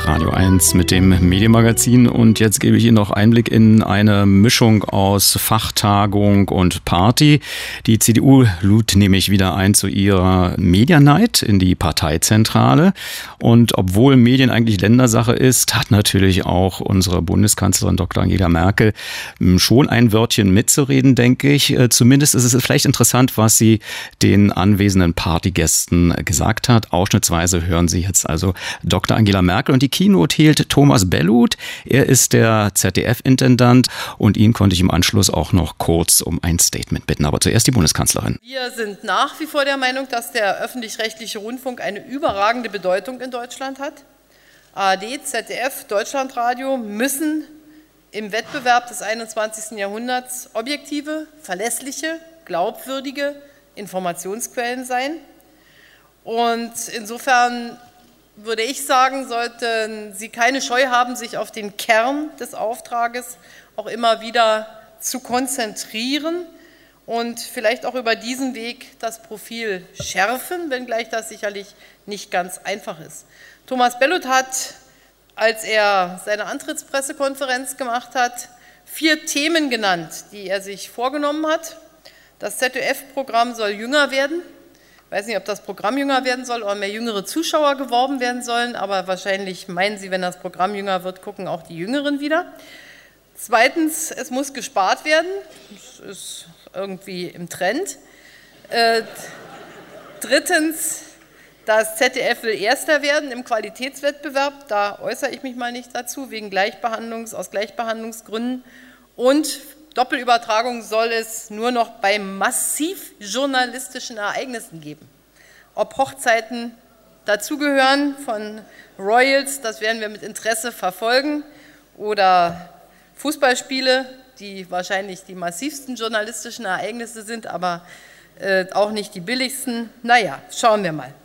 Radio 1 mit dem Medienmagazin und jetzt gebe ich Ihnen noch Einblick in eine Mischung aus Fachtagung und Party. Die CDU lud nämlich wieder ein zu ihrer Medianight in die Parteizentrale und obwohl Medien eigentlich Ländersache ist, hat natürlich auch unsere Bundeskanzlerin Dr. Angela Merkel schon ein Wörtchen mitzureden, denke ich. Zumindest ist es vielleicht interessant, was sie den anwesenden Partygästen gesagt hat. Ausschnittsweise hören Sie jetzt also Dr. Angela Merkel und die Keynote hielt Thomas Belluth. Er ist der ZDF-Intendant und ihn konnte ich im Anschluss auch noch kurz um ein Statement bitten. Aber zuerst die Bundeskanzlerin. Wir sind nach wie vor der Meinung, dass der öffentlich-rechtliche Rundfunk eine überragende Bedeutung in Deutschland hat. ARD, ZDF, Deutschlandradio müssen im Wettbewerb des 21. Jahrhunderts objektive, verlässliche, glaubwürdige Informationsquellen sein. Und insofern würde ich sagen, sollten Sie keine Scheu haben, sich auf den Kern des Auftrages auch immer wieder zu konzentrieren und vielleicht auch über diesen Weg das Profil schärfen, wenngleich das sicherlich nicht ganz einfach ist. Thomas Belluth hat, als er seine Antrittspressekonferenz gemacht hat, 4 Themen genannt, die er sich vorgenommen hat. Das ZDF-Programm soll jünger werden. Ich weiß nicht, ob das Programm jünger werden soll oder mehr jüngere Zuschauer geworben werden sollen, aber wahrscheinlich meinen Sie, wenn das Programm jünger wird, gucken auch die Jüngeren wieder. Zweitens, es muss gespart werden. Das ist irgendwie im Trend. Drittens, das ZDF will Erster werden im Qualitätswettbewerb. Da äußere ich mich mal nicht dazu, aus Gleichbehandlungsgründen. Und Doppelübertragung soll es nur noch bei massiv journalistischen Ereignissen geben. Ob Hochzeiten dazugehören von Royals, das werden wir mit Interesse verfolgen, oder Fußballspiele, die wahrscheinlich die massivsten journalistischen Ereignisse sind, aber auch nicht die billigsten. Naja, schauen wir mal.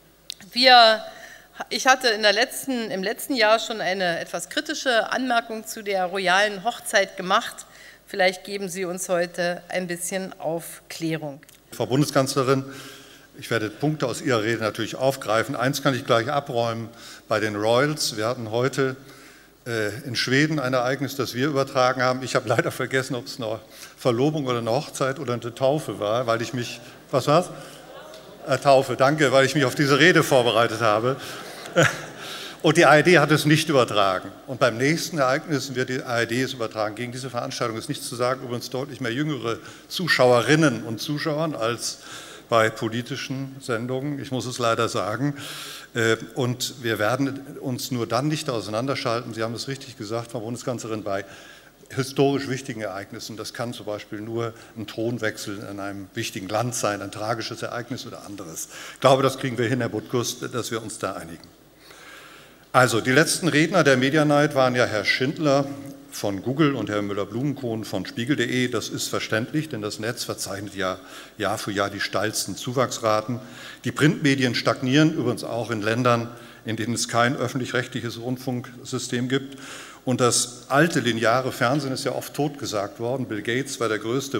Ich hatte im letzten Jahr schon eine etwas kritische Anmerkung zu der royalen Hochzeit gemacht. Vielleicht geben Sie uns heute ein bisschen Aufklärung. Frau Bundeskanzlerin, ich werde Punkte aus Ihrer Rede natürlich aufgreifen. Eins kann ich gleich abräumen bei den Royals. Wir hatten heute in Schweden ein Ereignis, das wir übertragen haben. Ich habe leider vergessen, ob es eine Verlobung oder eine Hochzeit oder eine Taufe war, weil ich mich, was war's? Taufe, danke, weil ich mich auf diese Rede vorbereitet habe. Und die ARD hat es nicht übertragen. Und beim nächsten Ereignis wird die ARD es übertragen. Gegen diese Veranstaltung ist nichts zu sagen, übrigens deutlich mehr jüngere Zuschauerinnen und Zuschauern als bei politischen Sendungen, ich muss es leider sagen. Und wir werden uns nur dann nicht auseinanderschalten, Sie haben es richtig gesagt, Frau Bundeskanzlerin, bei historisch wichtigen Ereignissen. Das kann zum Beispiel nur ein Thronwechsel in einem wichtigen Land sein, ein tragisches Ereignis oder anderes. Ich glaube, das kriegen wir hin, Herr Butkus, dass wir uns da einigen. Also, die letzten Redner der Medianight waren ja Herr Schindler von Google und Herr Müller-Blumenkohn von Spiegel.de. Das ist verständlich, denn das Netz verzeichnet ja Jahr für Jahr die steilsten Zuwachsraten. Die Printmedien stagnieren, übrigens auch in Ländern, in denen es kein öffentlich-rechtliches Rundfunksystem gibt. Und das alte lineare Fernsehen ist ja oft totgesagt worden. Bill Gates war der größte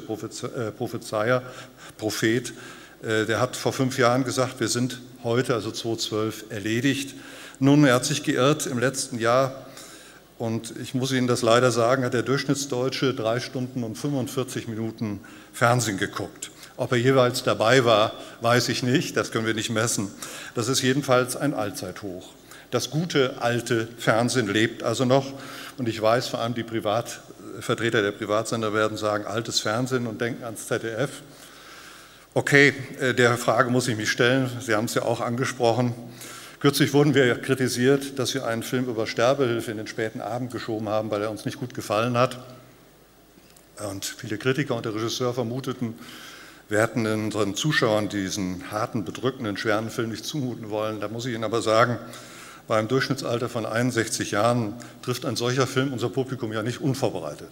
Prophet. Der hat vor 5 Jahren gesagt, wir sind heute, also 2012, erledigt. Nun, er hat sich geirrt im letzten Jahr und ich muss Ihnen das leider sagen, hat der Durchschnittsdeutsche 3 Stunden und 45 Minuten Fernsehen geguckt. Ob er jeweils dabei war, weiß ich nicht, das können wir nicht messen. Das ist jedenfalls ein Allzeithoch. Das gute alte Fernsehen lebt also noch und ich weiß, vor allem die Vertreter der Privatsender werden sagen, altes Fernsehen und denken ans ZDF. Okay, der Frage muss ich mich stellen, Sie haben es ja auch angesprochen. Kürzlich wurden wir kritisiert, dass wir einen Film über Sterbehilfe in den späten Abend geschoben haben, weil er uns nicht gut gefallen hat. Und viele Kritiker und der Regisseur vermuteten, wir hätten unseren Zuschauern diesen harten, bedrückenden, schweren Film nicht zumuten wollen. Da muss ich Ihnen aber sagen, bei einem Durchschnittsalter von 61 Jahren trifft ein solcher Film unser Publikum ja nicht unvorbereitet.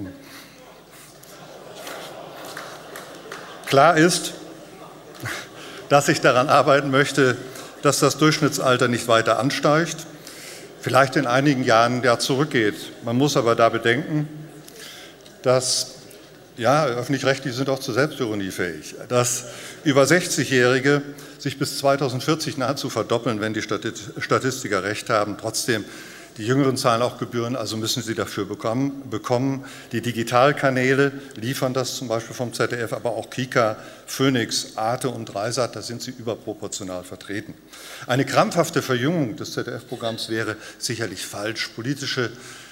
Klar ist, dass ich daran arbeiten möchte, dass das Durchschnittsalter nicht weiter ansteigt, vielleicht in einigen Jahren ja zurückgeht. Man muss aber da bedenken, dass Ja, öffentlich-rechtlich sind auch zur Selbstironie fähig. Dass über 60-Jährige sich bis 2040 nahezu verdoppeln, wenn die Statistiker recht haben, trotzdem die Jüngeren zahlen auch Gebühren, also müssen sie dafür bekommen. Die Digitalkanäle liefern das zum Beispiel vom ZDF, aber auch Kika, Phoenix, Arte und Dreisat, da sind sie überproportional vertreten. Eine krampfhafte Verjüngung des ZDF-Programms wäre sicherlich falsch. Politische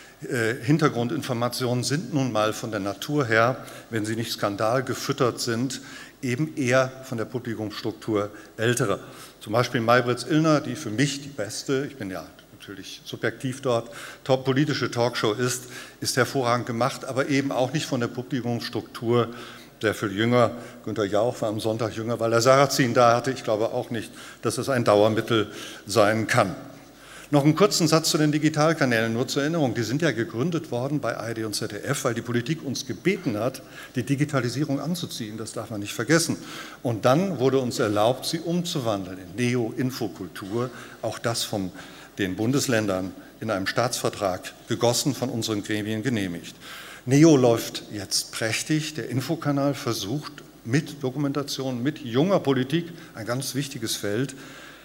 Hintergrundinformationen sind nun mal von der Natur her, wenn sie nicht skandalgefüttert sind, eben eher von der Publikumsstruktur älterer. Zum Beispiel Maybrit Illner, die für mich die beste, ich bin ja natürlich subjektiv dort, politische Talkshow ist hervorragend gemacht, aber eben auch nicht von der Publikumsstruktur der viel jünger. Günter Jauch war am Sonntag jünger, weil er Sarrazin da hatte. Ich glaube auch nicht, dass es ein Dauermittel sein kann. Noch einen kurzen Satz zu den Digitalkanälen, nur zur Erinnerung. Die sind ja gegründet worden bei ARD und ZDF, weil die Politik uns gebeten hat, die Digitalisierung anzuziehen. Das darf man nicht vergessen. Und dann wurde uns erlaubt, sie umzuwandeln in Neo-Infokultur. Auch das von den Bundesländern in einem Staatsvertrag gegossen, von unseren Gremien genehmigt. Neo läuft jetzt prächtig. Der Infokanal versucht mit Dokumentation, mit junger Politik, ein ganz wichtiges Feld,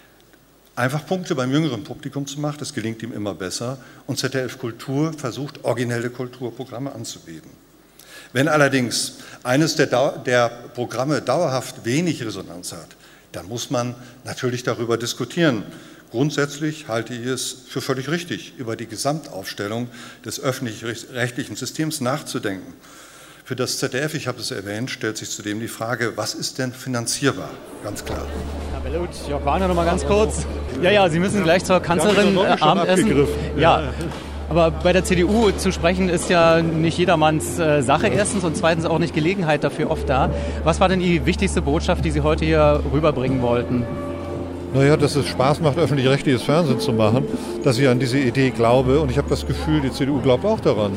einfach Punkte beim jüngeren Publikum zu machen. Das gelingt ihm immer besser. Und ZDF Kultur versucht, originelle Kulturprogramme anzubieten. Wenn allerdings eines der Programme dauerhaft wenig Resonanz hat, dann muss man natürlich darüber diskutieren. Grundsätzlich halte ich es für völlig richtig, über die Gesamtaufstellung des öffentlich-rechtlichen Systems nachzudenken. Für das ZDF, ich habe es erwähnt, stellt sich zudem die Frage, was ist denn finanzierbar? Ganz klar. Herr Bellut, Jörg Wagner noch mal ganz kurz. Ja, Sie müssen gleich zur Kanzlerin Abendessen. Ja, aber bei der CDU zu sprechen ist ja nicht jedermanns Sache erstens und zweitens auch nicht Gelegenheit dafür oft da. Was war denn die wichtigste Botschaft, die Sie heute hier rüberbringen wollten? Naja, dass es Spaß macht, öffentlich-rechtliches Fernsehen zu machen, dass ich an diese Idee glaube. Und ich habe das Gefühl, die CDU glaubt auch daran,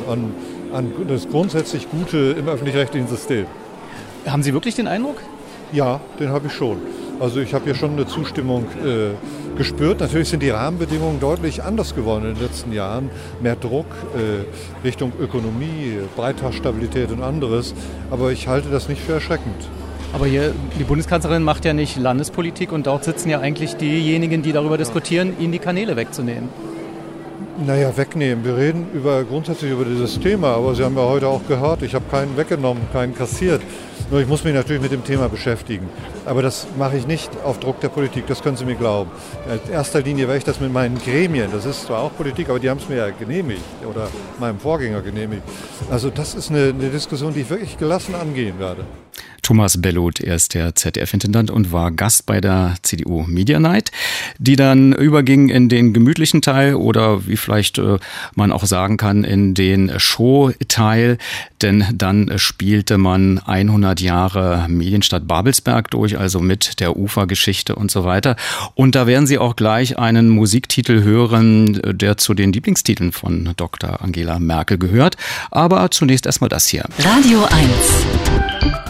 an das grundsätzlich Gute im öffentlich-rechtlichen System. Haben Sie wirklich den Eindruck? Ja, den habe ich schon. Also ich habe hier schon eine Zustimmung gespürt. Natürlich sind die Rahmenbedingungen deutlich anders geworden in den letzten Jahren. Mehr Druck Richtung Ökonomie, Beitragsstabilität und anderes. Aber ich halte das nicht für erschreckend. Aber hier, die Bundeskanzlerin macht ja nicht Landespolitik und dort sitzen ja eigentlich diejenigen, die darüber diskutieren, ihnen die Kanäle wegzunehmen. Naja, wegnehmen. Wir reden grundsätzlich über dieses Thema, aber Sie haben ja heute auch gehört, ich habe keinen weggenommen, keinen kassiert. Nur ich muss mich natürlich mit dem Thema beschäftigen. Aber das mache ich nicht auf Druck der Politik, das können Sie mir glauben. In erster Linie werde ich das mit meinen Gremien, das ist zwar auch Politik, aber die haben es mir ja genehmigt oder meinem Vorgänger genehmigt. Also das ist eine Diskussion, die ich wirklich gelassen angehen werde. Thomas Bellut, er ist der ZDF-Intendant und war Gast bei der CDU Media Night, die dann überging in den gemütlichen Teil oder wie vielleicht man auch sagen kann, in den Show-Teil, denn dann spielte man 100 Jahre Medienstadt Babelsberg durch, also mit der Ufergeschichte und so weiter. Und da werden Sie auch gleich einen Musiktitel hören, der zu den Lieblingstiteln von Dr. Angela Merkel gehört. Aber zunächst erstmal das hier. Radio 1.